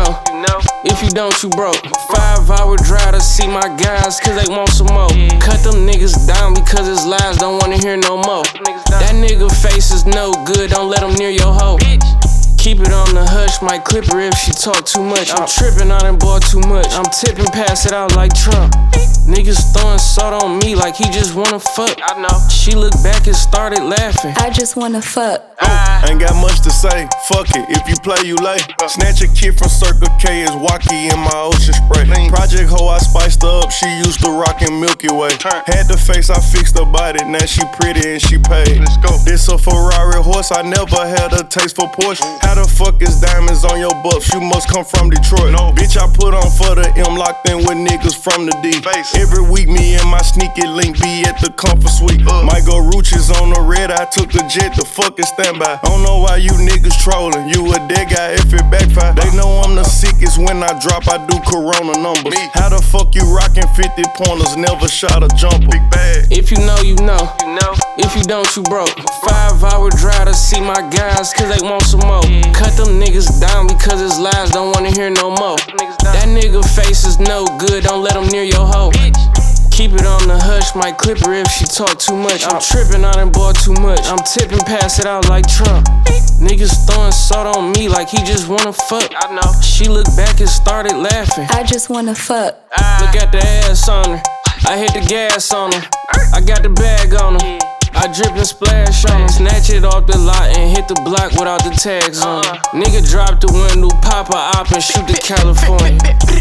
know. If you don't, you broke. 5-hour drive to see my guys, cause they want some more. Cut them niggas down because his lies don't wanna hear no more. That nigga face is no good, don't let him near your hoe. Keep it on the hush, might clip her if she talk too much. I'm tripping, I done bought too much. I'm tipping, pass it out like Trump. Niggas throwing salt on me like he just wanna fuck. I know. She looked back and started laughing. I just wanna fuck. Ain't got much to say, fuck it, if you play, you lay. Snatch a kid from Circle K, is Wacky in my ocean spray. Project hoe, I spiced her up, she used to rockin' Milky Way. Had the face, I fixed her body, now she pretty and she paid. Let's go. This a Ferrari horse, I never had a taste for Porsche. How the fuck is diamonds on your buff? You must come from Detroit. No. Bitch, I put on for the M, locked in with niggas from the D. Every week, me and my sneaky link be at the comfort suite. Might go Ruches on the red, I took the jet, the fuck is standby. Don't know why you niggas trolling, you a dead guy if it backfire. They know I'm the sickest, when I drop, I do Corona numbers. How the fuck you rockin' 50 pointers, never shot a jumper? Big bag. If you know, you know. If you don't, you broke. 5-hour drive to see my guys, cause they want some more. Cut them niggas down because his lies don't wanna hear no more. That nigga face is no good, don't let him near your hoe. Keep it on the hush, might clip her if she talk too much. I'm tripping, I done bought too much. I'm tipping, pass it out like Trump. Niggas throwing salt on me like he just wanna fuck. I know. She looked back and started laughing. I just wanna fuck. Look at the ass on her. I hit the gas on her. I got the bag on her. I drip and splash on her. Snatch it off the lot and hit the block without the tags on her. Nigga drop the window, pop a op and shoot to California.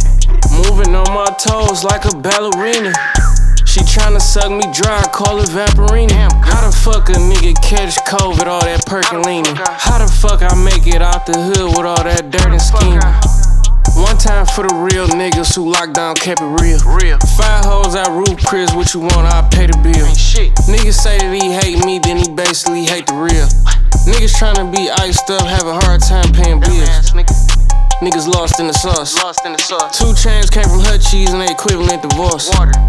Moving on my toes like a ballerina. She tryna suck me dry, call it Vaporina. How the fuck a nigga catch COVID, all that Percolina? How the fuck I make it out the hood with all that dirt and scheming? One time for the real niggas who locked down, kept it real. 5 hoes at Roof Chris, what you want, I pay the bill. Niggas say that he hate me, then he basically hate the real. Niggas tryna be iced up, have a hard time paying bills. Niggas lost in the sauce. 2 chains came from Hut Cheese and they equivalent divorce.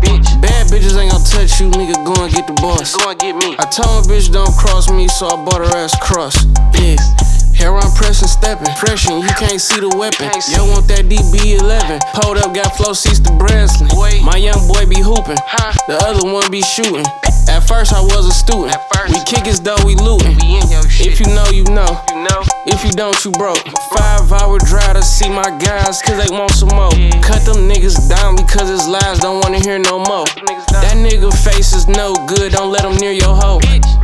Bad bitches ain't gon' touch you, nigga, go and get the boss. I told my bitch don't cross me, so I bought her ass cross. Yeah. Hair on pressing, stepping, pressing, you can't see the weapon. Yo, want that DB11. Pulled up, got flow seats to Breslin. My young boy be hooping, the other one be shooting. At first I was a student, we kick as though we lootin'. If you know, you know. If you don't, you broke. 5-hour drive to see my guys, cause they want some more. Cut them niggas down because his lies don't wanna hear no more. That nigga face is no good, don't let him near your hoe.